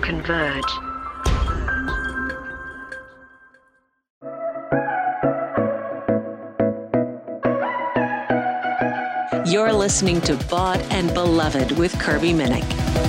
converge. You're listening to Bought and Beloved with Kirby Minnick.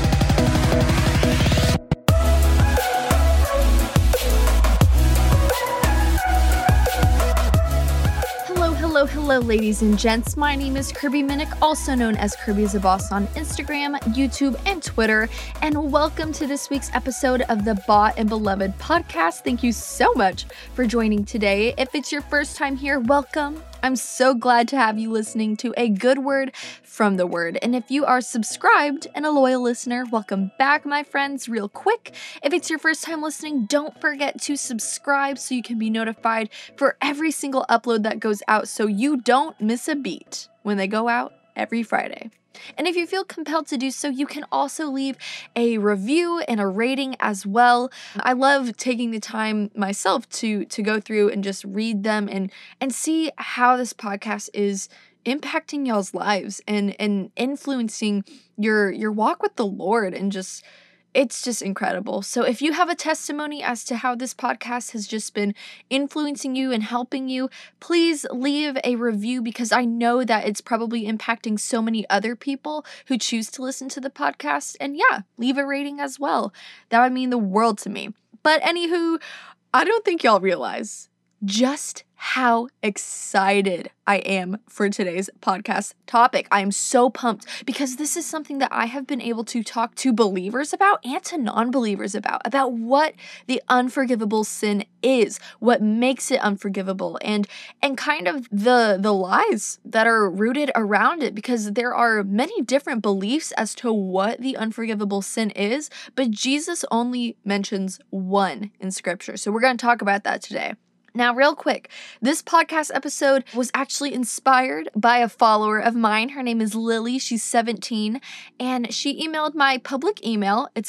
Hello, ladies and gents. My name is Kirby Minnick, also known as Kirby is a Boss on Instagram, YouTube, and Twitter. And welcome to this week's episode of the Bought and Beloved podcast. Thank you so much for joining today. If it's your first time here, welcome. I'm so glad to have you listening to a good word from the Word. And if you are subscribed and a loyal listener, welcome back, my friends. Real quick, if it's your first time listening, don't forget to subscribe so you can be notified for every single upload that goes out so you don't miss a beat when they go out every Friday. And if you feel compelled to do so, you can also leave a review and a rating as well. I love taking the time myself to go through and just read them and see how this podcast is impacting y'all's lives and influencing your walk with the Lord, and it's just incredible. So if you have a testimony as to how this podcast has just been influencing you and helping you, please leave a review, because I know that it's probably impacting so many other people who choose to listen to the podcast. And yeah, leave a rating as well. That would mean the world to me. But anywho, I don't think y'all realize just how excited I am for today's podcast topic. I am so pumped because this is something that I have been able to talk to believers about and to non-believers about what the unforgivable sin is, what makes it unforgivable, and kind of the lies that are rooted around it, because there are many different beliefs as to what the unforgivable sin is, but Jesus only mentions one in Scripture. So we're going to talk about that today. Now, real quick, this podcast episode was actually inspired by a follower of mine. Her name is Lily. She's 17, and she emailed my public email. It's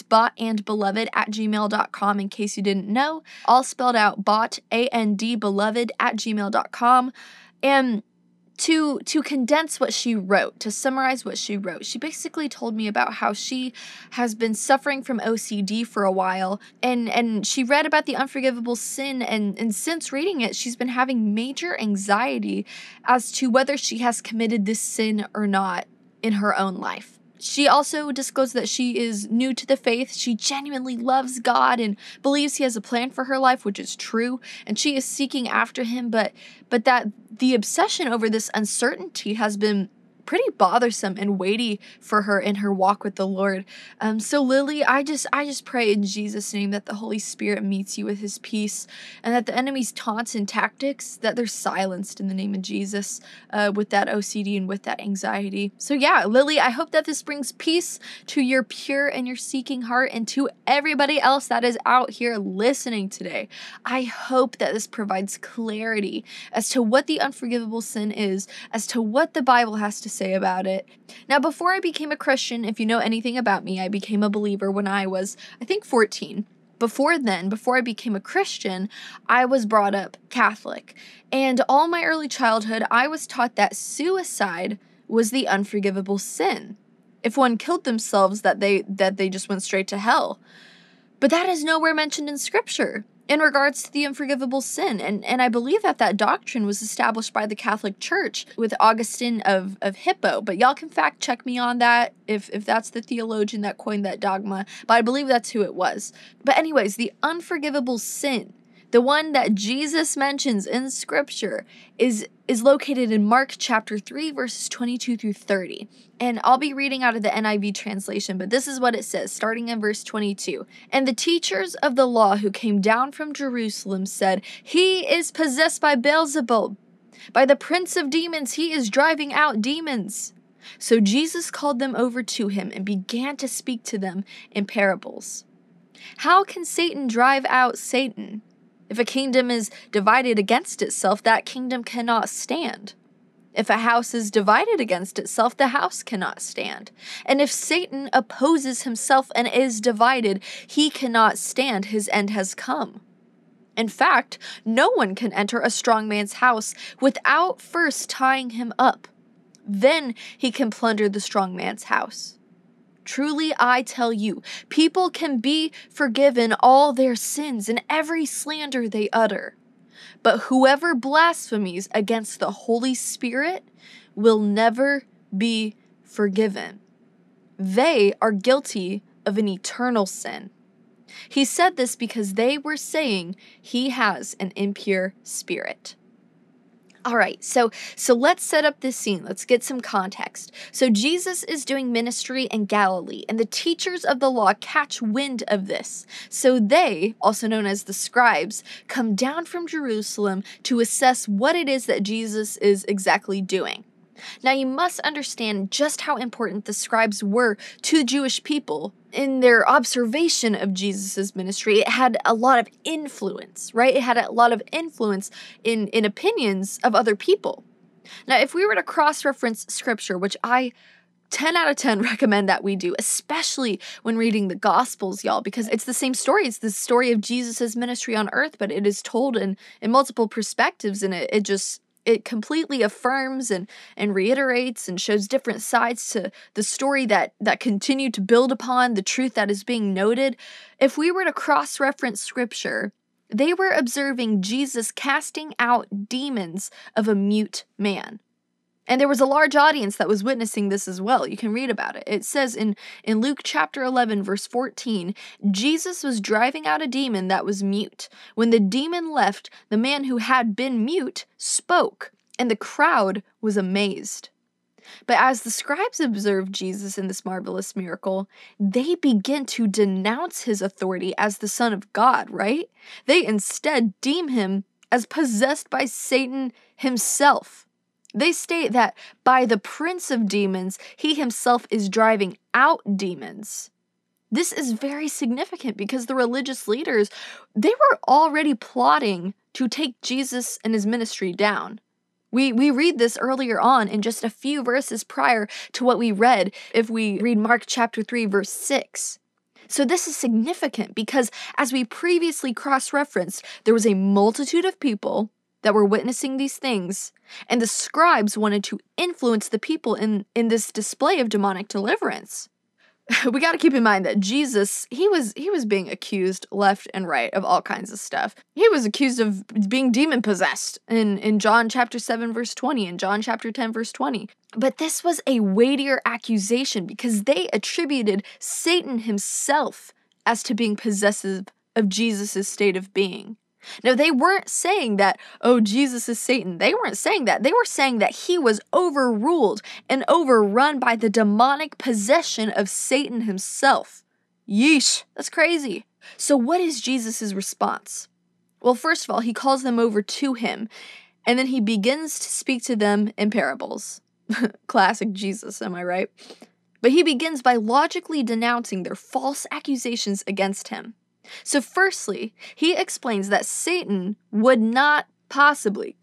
boughtandbeloved@gmail.com, in case you didn't know. All spelled out, bought, A-N-D, beloved@gmail.com. And to condense what she wrote, to summarize what she wrote, she basically told me about how she has been suffering from OCD for a while, and she read about the unforgivable sin, and since reading it, she's been having major anxiety as to whether she has committed this sin or not in her own life. She also disclosed that she is new to the faith. She genuinely loves God and believes He has a plan for her life, which is true, and she is seeking after Him, but that the obsession over this uncertainty has been pretty bothersome and weighty for her in her walk with the Lord. So Lily, I just pray in Jesus' name that the Holy Spirit meets you with His peace, and that the enemy's taunts and tactics, that they're silenced in the name of Jesus, with that OCD and with that anxiety. So yeah, Lily, I hope that this brings peace to your pure and your seeking heart, and to everybody else that is out here listening today. I hope that this provides clarity as to what the unforgivable sin is, as to what the Bible has to say about it. Now, before I became a Christian, if you know anything about me, I became a believer when I was, I think, 14. Before I became a Christian, I was brought up Catholic. And all my early childhood, I was taught that suicide was the unforgivable sin. If one killed themselves, that they just went straight to hell. But that is nowhere mentioned in Scripture in regards to the unforgivable sin. And I believe that doctrine was established by the Catholic Church with Augustine of Hippo. But y'all can fact check me on that if that's the theologian that coined that dogma. But I believe that's who it was. But anyways, the unforgivable sin, the one that Jesus mentions in Scripture, is located in Mark chapter 3, verses 22 through 30. And I'll be reading out of the NIV translation, but this is what it says, starting in verse 22. And the teachers of the law who came down from Jerusalem said, "He is possessed by Beelzebub. By the prince of demons, he is driving out demons." So Jesus called them over to him and began to speak to them in parables. "How can Satan drive out Satan? If a kingdom is divided against itself, that kingdom cannot stand. If a house is divided against itself, the house cannot stand. And if Satan opposes himself and is divided, he cannot stand. His end has come. In fact, no one can enter a strong man's house without first tying him up. Then he can plunder the strong man's house. Truly, I tell you, people can be forgiven all their sins and every slander they utter. But whoever blasphemies against the Holy Spirit will never be forgiven. They are guilty of an eternal sin. He said this because they were saying he has an impure spirit. All right, so let's set up this scene. Let's get some context. So Jesus is doing ministry in Galilee, and the teachers of the law catch wind of this. So they, also known as the scribes, come down from Jerusalem to assess what it is that Jesus is exactly doing. Now, you must understand just how important the scribes were to the Jewish people in their observation of Jesus' ministry. It had a lot of influence, right? It had a lot of influence in opinions of other people. Now, if we were to cross-reference scripture, which I 10 out of 10 recommend that we do, especially when reading the Gospels, y'all, because it's the same story. It's the story of Jesus' ministry on earth, but it is told in multiple perspectives, and it completely affirms and reiterates and shows different sides to the story that continue to build upon the truth that is being noted. If we were to cross-reference scripture, they were observing Jesus casting out demons of a mute man. And there was a large audience that was witnessing this as well. You can read about it. It says in Luke chapter 11, verse 14, Jesus was driving out a demon that was mute. When the demon left, the man who had been mute spoke, and the crowd was amazed. But as the scribes observed Jesus in this marvelous miracle, they begin to denounce his authority as the Son of God, right? They instead deem him as possessed by Satan himself. They state that by the prince of demons, he himself is driving out demons. This is very significant because the religious leaders, they were already plotting to take Jesus and his ministry down. We read this earlier on in just a few verses prior to what we read if we read Mark chapter 3, verse 6. So this is significant because as we previously cross-referenced, there was a multitude of people that were witnessing these things, and the scribes wanted to influence the people in this display of demonic deliverance. We got to keep in mind that Jesus, he was being accused left and right of all kinds of stuff. He was accused of being demon-possessed in John chapter 7, verse 20, and John chapter 10, verse 20. But this was a weightier accusation because they attributed Satan himself as to being possessive of Jesus' state of being. Now, they weren't saying that, oh, Jesus is Satan. They weren't saying that. They were saying that he was overruled and overrun by the demonic possession of Satan himself. Yeesh, that's crazy. So what is Jesus' response? Well, first of all, he calls them over to him, and then he begins to speak to them in parables. Classic Jesus, am I right? But he begins by logically denouncing their false accusations against him. So firstly, he explains that Satan could not possibly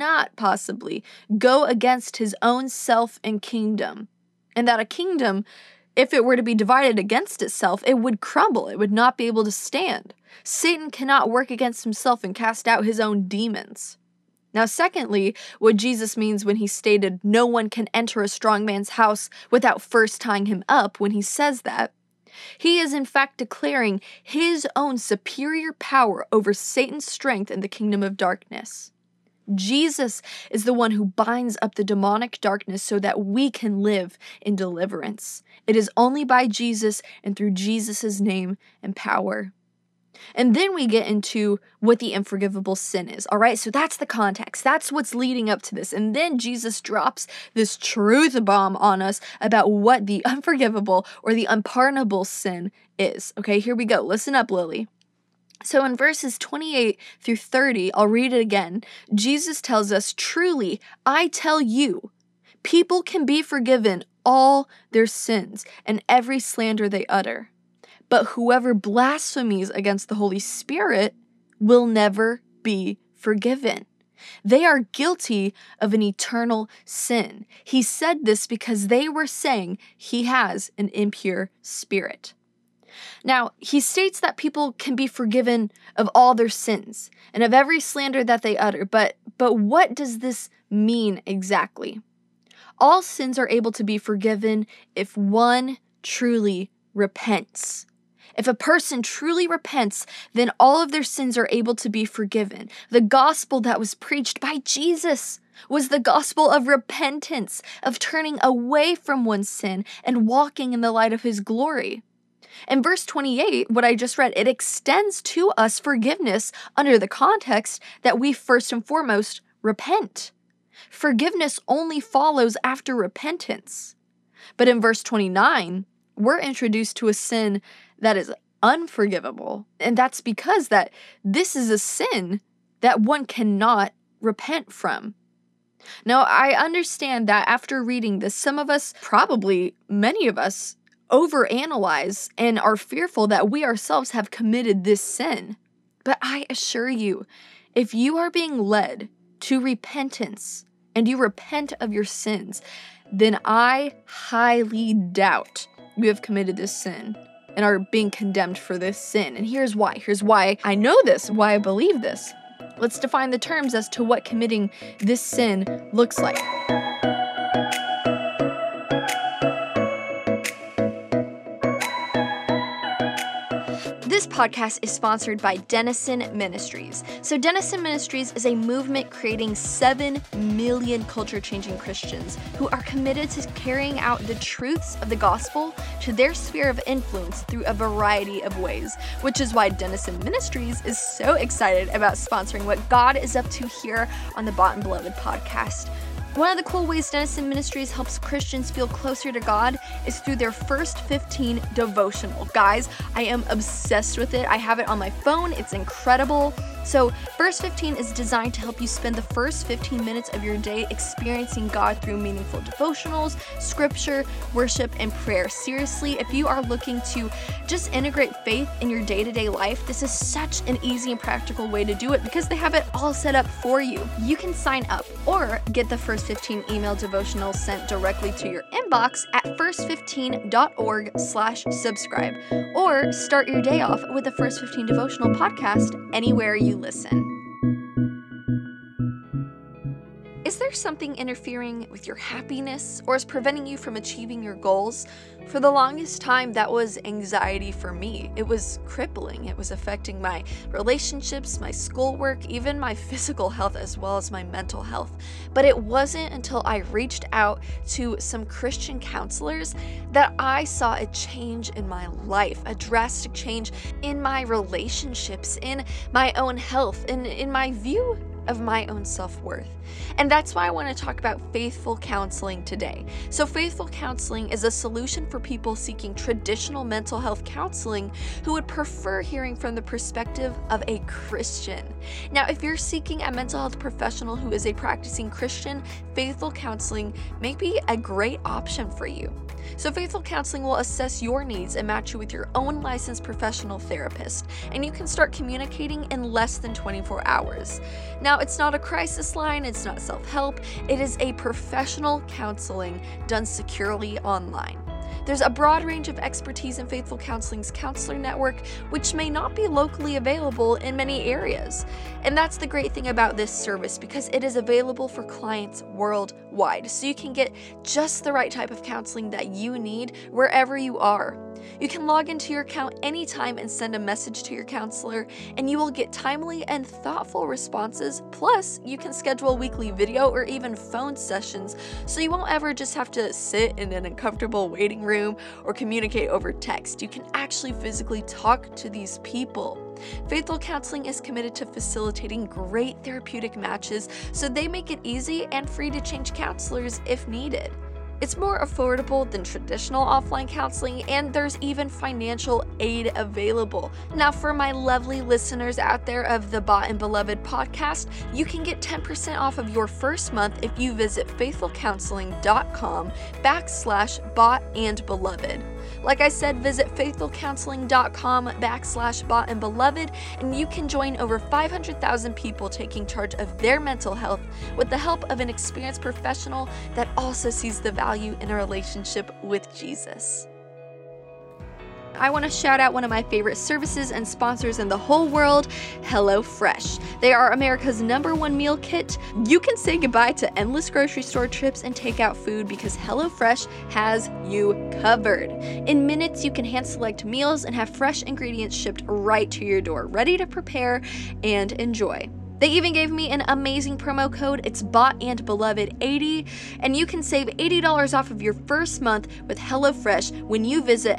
go against his own self and kingdom. And that a kingdom, if it were to be divided against itself, it would crumble. It would not be able to stand. Satan cannot work against himself and cast out his own demons. Now, secondly, what Jesus means when he stated no one can enter a strong man's house without first tying him up, when he says that, he is in fact declaring his own superior power over Satan's strength in the kingdom of darkness. Jesus is the one who binds up the demonic darkness so that we can live in deliverance. It is only by Jesus and through Jesus' name and power. And then we get into what the unforgivable sin is, all right? So that's the context. That's what's leading up to this. And then Jesus drops this truth bomb on us about what the unforgivable or the unpardonable sin is. Okay, here we go. Listen up, Lily. So in verses 28 through 30, I'll read it again. Jesus tells us, "Truly, I tell you, people can be forgiven all their sins and every slander they utter. But whoever blasphemies against the Holy Spirit will never be forgiven. They are guilty of an eternal sin." He said this because they were saying he has an impure spirit. Now, he states that people can be forgiven of all their sins and of every slander that they utter. But what does this mean exactly? All sins are able to be forgiven if one, truly repents. If a person truly repents, then all of their sins are able to be forgiven. The gospel that was preached by Jesus was the gospel of repentance, of turning away from one's sin and walking in the light of his glory. In verse 28, what I just read, it extends to us forgiveness under the context that we first and foremost repent. Forgiveness only follows after repentance. But in verse 29, we're introduced to a sin that is unforgivable. And that's because that this is a sin that one cannot repent from. Now, I understand that after reading this, some of us, probably many of us, overanalyze and are fearful that we ourselves have committed this sin. But I assure you, if you are being led to repentance and you repent of your sins, then I highly doubt you have committed this sin and are being condemned for this sin. And here's why. Here's why I know this, why I believe this. Let's define the terms as to what committing this sin looks like. This podcast is sponsored by Denison Ministries. So Denison Ministries is a movement creating 7 million culture-changing Christians who are committed to carrying out the truths of the gospel to their sphere of influence through a variety of ways, which is why Denison Ministries is so excited about sponsoring what God is up to here on the Bought and Beloved podcast. One of the cool ways Denison Ministries helps Christians feel closer to God is through their First 15 devotional. Guys, I am obsessed with it. I have it on my phone. It's incredible. So First 15 is designed to help you spend the first 15 minutes of your day experiencing God through meaningful devotionals, scripture, worship, and prayer. Seriously, if you are looking to just integrate faith in your day-to-day life, this is such an easy and practical way to do it because they have it all set up for you. You can sign up or get the First 15 email devotional sent directly to your inbox at first15.org/subscribe, or start your day off with the First 15 devotional podcast anywhere you listen. Is there something interfering with your happiness or is preventing you from achieving your goals? For the longest time, that was anxiety for me. It was crippling. It was affecting my relationships, my schoolwork, even my physical health, as well as my mental health. But it wasn't until I reached out to some Christian counselors that I saw a change in my life, a drastic change in my relationships, in my own health, and in my view of my own self-worth. And that's why I want to talk about faithful counseling today. So faithful counseling is a solution for people seeking traditional mental health counseling who would prefer hearing from the perspective of a Christian. Now, if you're seeking a mental health professional who is a practicing Christian, faithful counseling may be a great option for you. So faithful counseling will assess your needs and match you with your own licensed professional therapist, and you can start communicating in less than 24 hours. Now, it's not a crisis line, it's not self-help, it is a professional counseling done securely online. There's a broad range of expertise in Faithful Counseling's counselor network, which may not be locally available in many areas. And that's the great thing about this service, because it is available for clients worldwide, so you can get just the right type of counseling that you need wherever you are. You can log into your account anytime and send a message to your counselor, and you will get timely and thoughtful responses. Plus, you can schedule weekly video or even phone sessions, so you won't ever just have to sit in an uncomfortable waiting room or communicate over text. You can actually physically talk to these people. Faithful Counseling is committed to facilitating great therapeutic matches, so they make it easy and free to change counselors if needed. It's more affordable than traditional offline counseling, and there's even financial aid available. Now, for my lovely listeners out there of the Bought and Beloved podcast, you can get 10% off of your first month if you visit faithfulcounseling.com/bought-and-beloved. Like I said, visit faithfulcounseling.com/bought-and-beloved, and you can join over 500,000 people taking charge of their mental health with the help of an experienced professional that also sees the value in a relationship with Jesus. I want to shout out one of my favorite services and sponsors in the whole world, HelloFresh. They are America's #1 meal kit. You can say goodbye to endless grocery store trips and takeout food because HelloFresh has you covered. In minutes, you can hand-select meals and have fresh ingredients shipped right to your door, ready to prepare and enjoy. They even gave me an amazing promo code. It's BOUGHTandBeloved80, and you can save $80 off of your first month with HelloFresh when you visit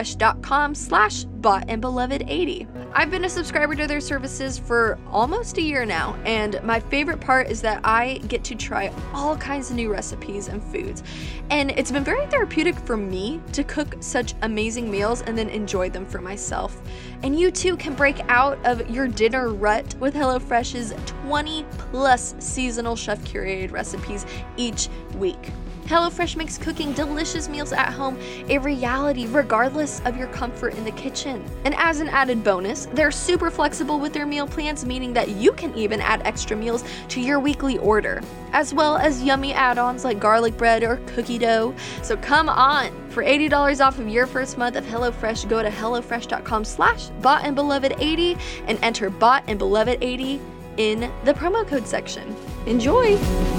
HelloFresh.com/BOUGHTandBeloved80. I've been a subscriber to their services for almost a year now, and my favorite part is that I get to try all kinds of new recipes and foods. And it's been very therapeutic for me to cook such amazing meals and then enjoy them for myself. And you too can break out of your dinner rut with HelloFresh's 20+ seasonal chef-curated recipes each week. HelloFresh makes cooking delicious meals at home a reality regardless of your comfort in the kitchen. And as an added bonus, they're super flexible with their meal plans, meaning that you can even add extra meals to your weekly order, as well as yummy add-ons like garlic bread or cookie dough. So come on! For $80 off of your first month of HelloFresh, go to HelloFresh.com/BOUGHTandBeloved80 and enter BOUGHTandBeloved80 in the promo code section. Enjoy!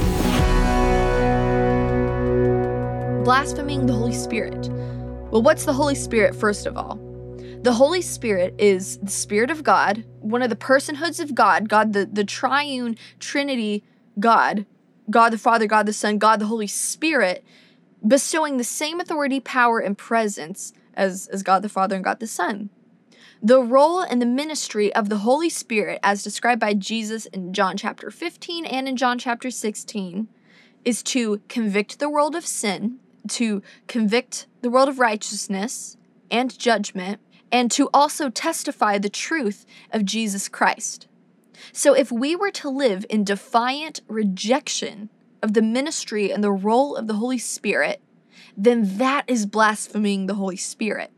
Blaspheming the Holy Spirit. Well, what's the Holy Spirit, first of all? The Holy Spirit is the Spirit of God, one of the personhoods of God, the triune Trinity God, God the Father, God the Son, God the Holy Spirit, bestowing the same authority, power, and presence as God the Father and God the Son. The role and the ministry of the Holy Spirit, as described by Jesus in John chapter 15 and in John chapter 16, is to convict the world of sin, to convict the world of righteousness and judgment, and to also testify the truth of Jesus Christ. So if we were to live in defiant rejection of the ministry and the role of the Holy Spirit, then that is blaspheming the Holy Spirit.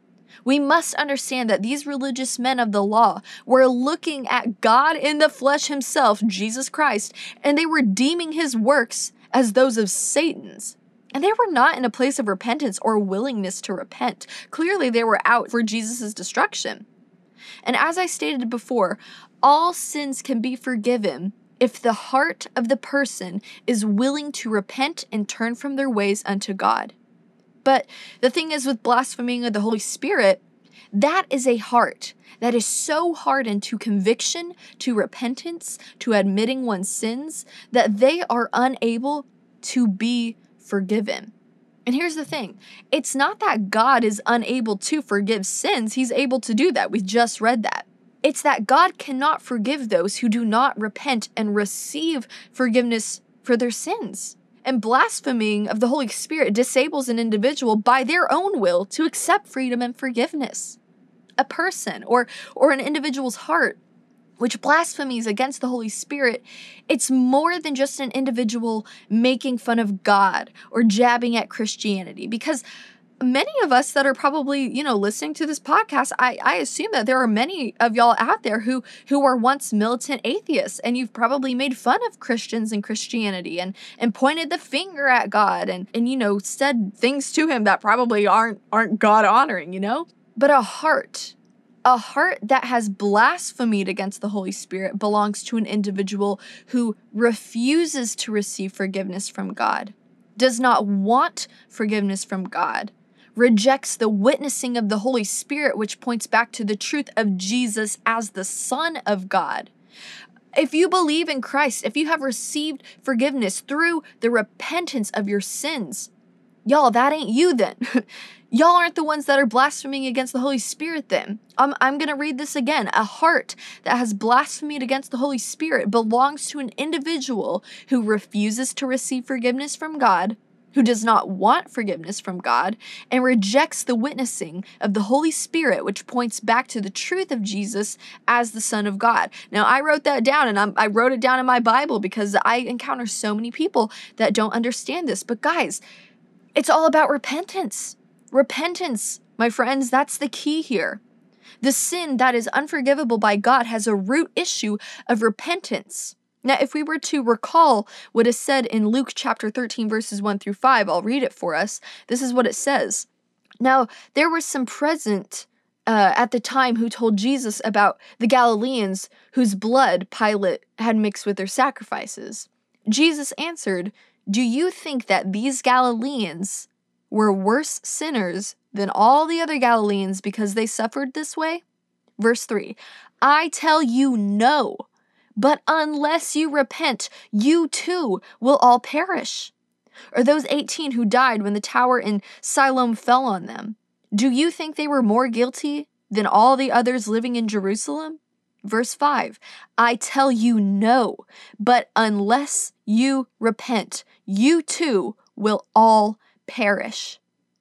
We must understand that these religious men of the law were looking at God in the flesh himself, Jesus Christ, and they were deeming his works as those of Satan's. And they were not in a place of repentance or willingness to repent. Clearly, they were out for Jesus' destruction. And as I stated before, all sins can be forgiven if the heart of the person is willing to repent and turn from their ways unto God. But the thing is, with blaspheming of the Holy Spirit, that is a heart that is so hardened to conviction, to repentance, to admitting one's sins, that they are unable to be forgiven. And here's the thing. It's not that God is unable to forgive sins. He's able to do that. We just read that. It's that God cannot forgive those who do not repent and receive forgiveness for their sins. And blaspheming of the Holy Spirit disables an individual by their own will to accept freedom and forgiveness. A person or an individual's heart which blasphemies against the Holy Spirit, it's more than just an individual making fun of God or jabbing at Christianity. Because many of us that are probably, listening to this podcast, I assume that there are many of y'all out there who were once militant atheists, and you've probably made fun of Christians and Christianity and pointed the finger at God and said things to him that probably aren't God honoring, But a heart that has blasphemed against the Holy Spirit belongs to an individual who refuses to receive forgiveness from God, does not want forgiveness from God, rejects the witnessing of the Holy Spirit, which points back to the truth of Jesus as the Son of God. If you believe in Christ, if you have received forgiveness through the repentance of your sins, y'all, that ain't you then. Y'all aren't the ones that are blaspheming against the Holy Spirit then. I'm going to read this again. A heart that has blasphemed against the Holy Spirit belongs to an individual who refuses to receive forgiveness from God, who does not want forgiveness from God, and rejects the witnessing of the Holy Spirit, which points back to the truth of Jesus as the Son of God. Now, I wrote that down, and I wrote it down in my Bible because I encounter so many people that don't understand this. But guys, it's all about repentance. Repentance, my friends, that's the key here. The sin that is unforgivable by God has a root issue of repentance. Now, if we were to recall what is said in Luke chapter 13, verses 1 through 5, I'll read it for us. This is what it says. Now, there were some present at the time who told Jesus about the Galileans whose blood Pilate had mixed with their sacrifices. Jesus answered, "Do you think that these Galileans were worse sinners than all the other Galileans because they suffered this way?" Verse 3, "I tell you no, but unless you repent, you too will all perish." Or those 18 who died when the tower in Siloam fell on them, do you think they were more guilty than all the others living in Jerusalem? Verse 5, "I tell you no, but unless you repent, you too will all perish."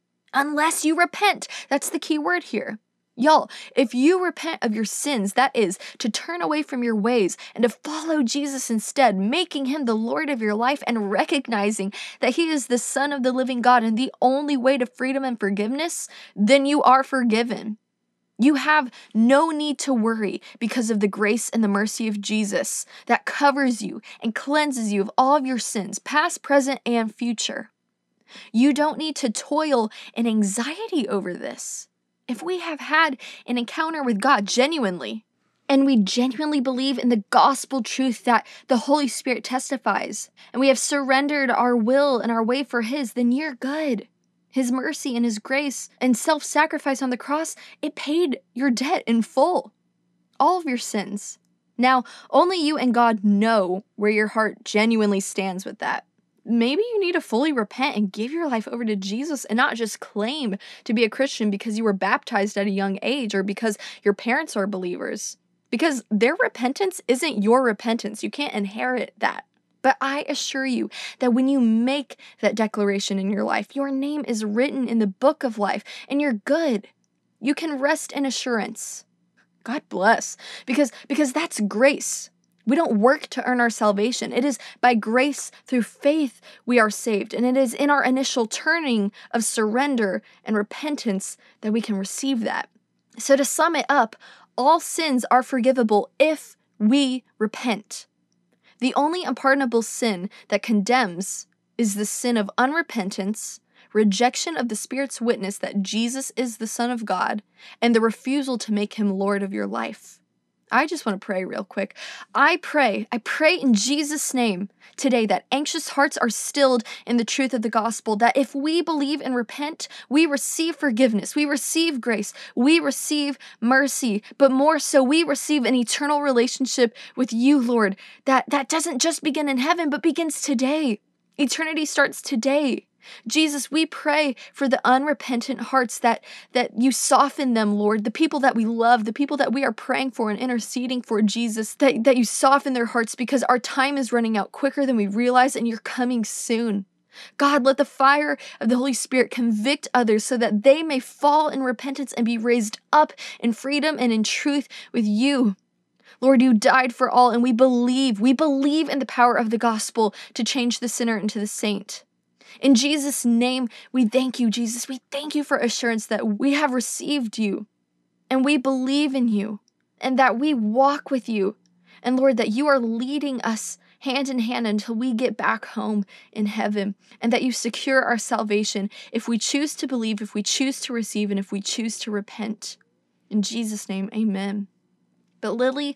Unless you repent, that's the key word here. Y'all, if you repent of your sins, that is, to turn away from your ways and to follow Jesus instead, making him the Lord of your life and recognizing that he is the Son of the living God and the only way to freedom and forgiveness, then you are forgiven. You have no need to worry because of the grace and the mercy of Jesus that covers you and cleanses you of all of your sins, past, present, and future. You don't need to toil in anxiety over this. If we have had an encounter with God genuinely, and we genuinely believe in the gospel truth that the Holy Spirit testifies, and we have surrendered our will and our way for his, then you're good. His mercy and his grace and self-sacrifice on the cross, it paid your debt in full. All of your sins. Now, only you and God know where your heart genuinely stands with that. Maybe you need to fully repent and give your life over to Jesus and not just claim to be a Christian because you were baptized at a young age or because your parents are believers. Because their repentance isn't your repentance. You can't inherit that. But I assure you that when you make that declaration in your life, your name is written in the book of life and you're good. You can rest in assurance. God bless. Because that's grace. We don't work to earn our salvation. It is by grace through faith we are saved. And it is in our initial turning of surrender and repentance that we can receive that. So to sum it up, all sins are forgivable if we repent. The only unpardonable sin that condemns is the sin of unrepentance, rejection of the Spirit's witness that Jesus is the Son of God, and the refusal to make him Lord of your life. I just want to pray real quick. I pray in Jesus' name today that anxious hearts are stilled in the truth of the gospel, that if we believe and repent, we receive forgiveness, we receive grace, we receive mercy, but more so, we receive an eternal relationship with you, Lord, that doesn't just begin in heaven, but begins today. Eternity starts today. Jesus, we pray for the unrepentant hearts that you soften them, Lord, the people that we love, the people that we are praying for and interceding for, Jesus, that you soften their hearts because our time is running out quicker than we realize and you're coming soon. God, let the fire of the Holy Spirit convict others so that they may fall in repentance and be raised up in freedom and in truth with you. Lord, you died for all, and we believe in the power of the gospel to change the sinner into the saint. In Jesus' name, we thank you, Jesus. We thank you for assurance that we have received you, and we believe in you, and that we walk with you. And Lord, that you are leading us hand in hand until we get back home in heaven, and that you secure our salvation if we choose to believe, if we choose to receive, and if we choose to repent. In Jesus' name, amen. But Lily,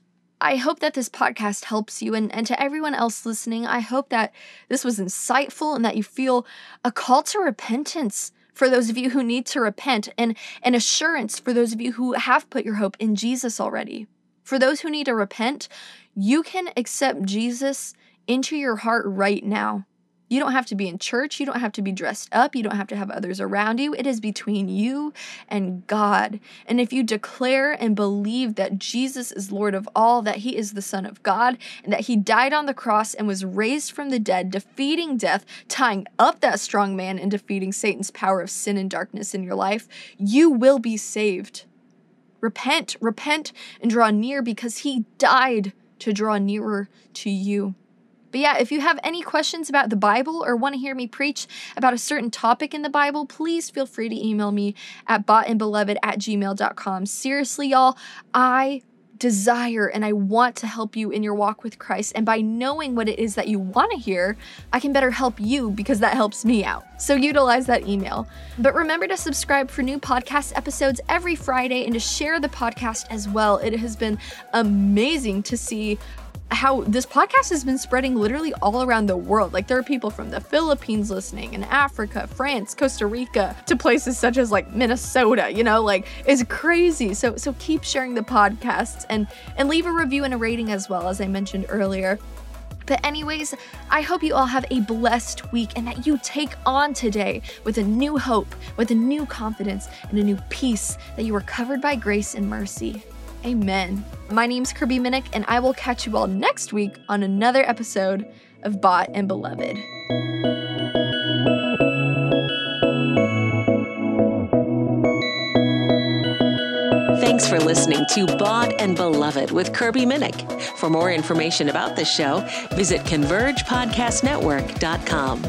I hope that this podcast helps you, and to everyone else listening, I hope that this was insightful and that you feel a call to repentance for those of you who need to repent, and an assurance for those of you who have put your hope in Jesus already. For those who need to repent, you can accept Jesus into your heart right now. You don't have to be in church. You don't have to be dressed up. You don't have to have others around you. It is between you and God. And if you declare and believe that Jesus is Lord of all, that he is the Son of God, and that he died on the cross and was raised from the dead, defeating death, tying up that strong man and defeating Satan's power of sin and darkness in your life, you will be saved. Repent, and draw near because he died to draw nearer to you. But yeah, if you have any questions about the Bible or want to hear me preach about a certain topic in the Bible, please feel free to email me at boughtandbeloved@gmail.com. Seriously, y'all, I desire and I want to help you in your walk with Christ. And by knowing what it is that you want to hear, I can better help you because that helps me out. So utilize that email. But remember to subscribe for new podcast episodes every Friday and to share the podcast as well. It has been amazing to see how this podcast has been spreading literally all around the world. Like, there are people from the Philippines listening, and Africa, France, Costa Rica, to places such as like Minnesota, it's crazy. So keep sharing the podcasts and leave a review and a rating as well, as I mentioned earlier. But anyways, I hope you all have a blessed week and that you take on today with a new hope, with a new confidence, and a new peace that you are covered by grace and mercy. Amen. My name's Kirby Minnick, and I will catch you all next week on another episode of Bought and Beloved. Thanks for listening to Bought and Beloved with Kirby Minnick. For more information about the show, visit ConvergePodcastNetwork.com.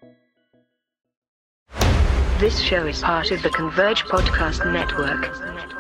This show is part of the Converge Podcast Network.